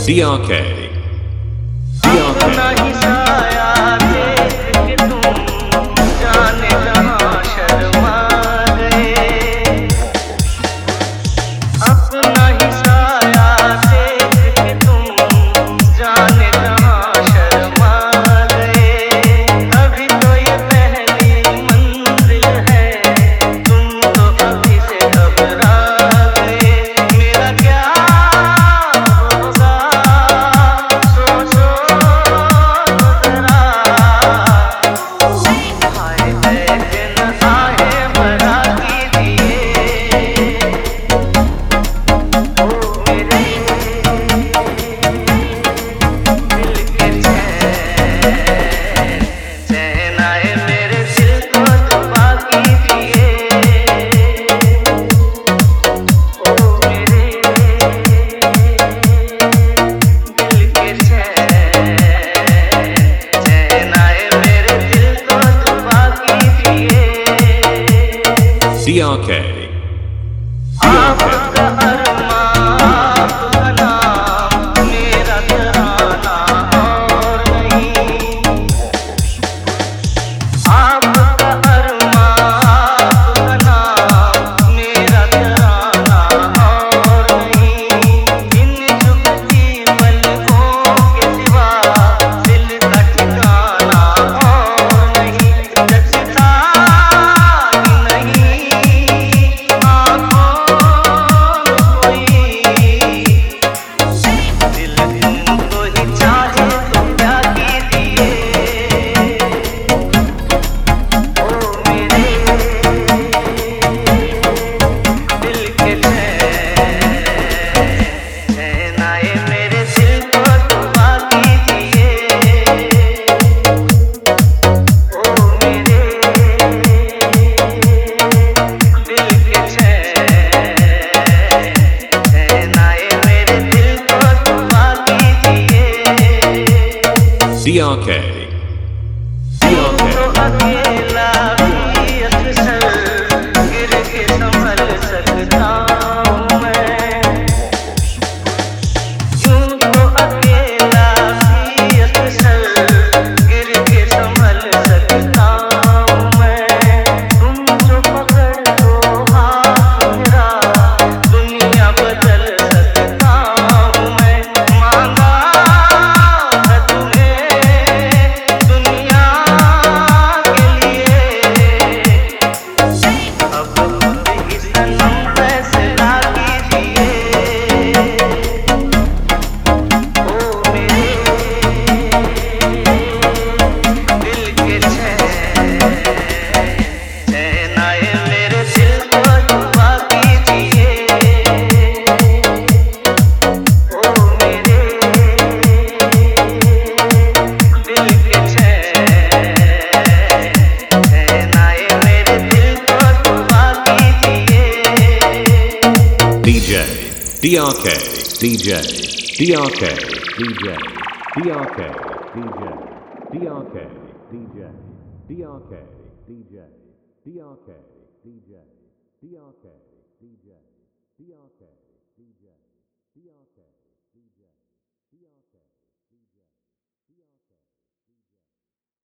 DRK. अपना ही साया देख के तुम जाने जहाँ शर्मा गए। अपना ही साया देख के तुम जाने जहाँ शर्मा गए। अभी तो ये पहली मंजिल है, तुम तो अभी से घबरा गए। मेरा क्या होगा सोचो जरा। हाय दिन आए भरा कीजिए ओ मेरे दिल के चैन आए मेरे दिल को दुआ कीजिए ओ मेरे दिल के चैन आए मेरे दिल को दुआ कीजिए। DRK. आपका अरमां आपका नाम मेरा तराना और नहीं। आपका अरमां आपका नाम मेरा तराना और नहीं। इन झुकती पलकों के सिवा दिल का ठिकाना और नहीं। जचता ही नहीं आँखों में कोई, दिल तुमको ही चाहे तो क्या कीजिए ओ मेरे दिल के चैन आए मेरे दिल को दुआ कीजिए ओ मेरे दिल के चैन आए मेरे दिल को दुआ कीजिए। DRK. तो अकेला भी अक्सर गिर के संभल सकता हूँ मैं। यूं तो अकेला भी अक्सर गिर के संभल सकता हूँ मैं। तुम जो पकड़ लो हाथ मेरा दुनिया बदल सकता हूँ मैं। मांगा है तुम्हें दुनिया के लिए, अब खुद ही सनम फैसला कीजिए ओ मेरे दिल के चैन आए मेरे दिल को दुआ कीजिए ओ मेरे दिल के चैन आए मेरे दिल को दुआ कीजिए। DJ. DRK. DJ. DRK. DJ. DRK. DJ. DRK. DJ. DRK. DJ. DRK. DJ. DRK. DJ. DRK. DJ. DRK. DJ. DRK.